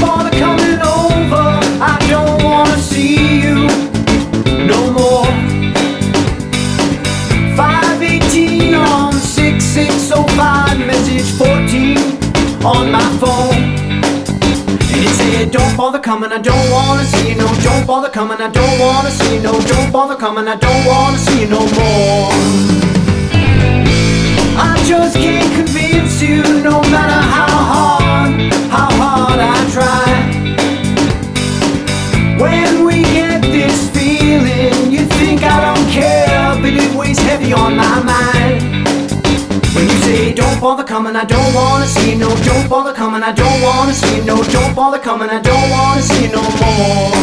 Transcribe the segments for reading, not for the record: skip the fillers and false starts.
bother coming over. I don't wanna see you no more. 518 on 6605, message 14 on my phone. And it said, don't bother coming, I don't wanna see you, no. Don't bother coming, I don't wanna see you, no. Don't bother coming, I don't wanna see you no more. I just can't convince you, no matter how hard I try. When we get this feeling, you think I don't care, but it weighs heavy on my mind. When you say, don't bother coming, I don't wanna see you, no. Don't bother coming, I don't wanna see you, no. Don't bother coming, I don't wanna see you no more.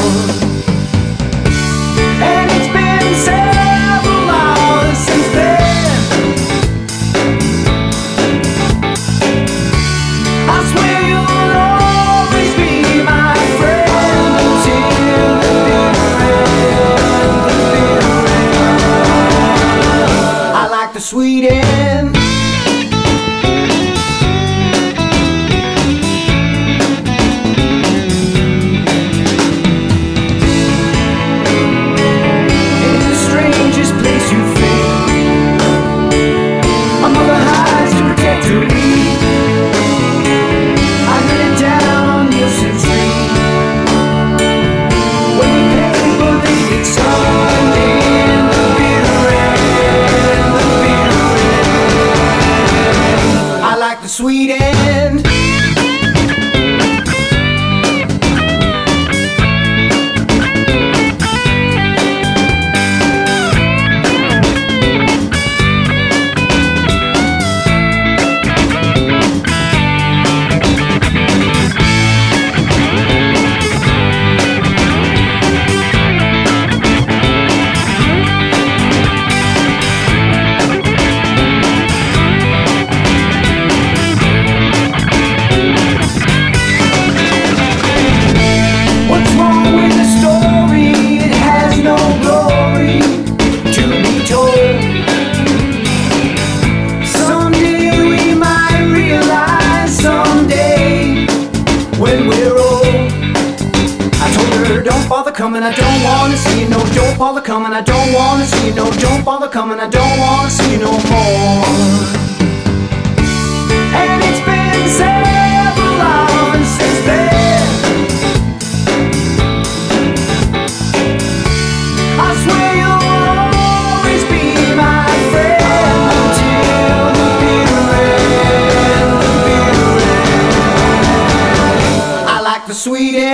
And it's been several hours since then. I swear you'll always be my friend until the bitter end. I like the sweet end. Sweet end. Coming, I don't wanna see you, no. Don't bother coming, I don't wanna see you, no. Don't bother coming, I don't wanna see you no more. And it's been several hours since then. I swear you'll always be my friend until the bitter end, the bitter end. I like the sweet end.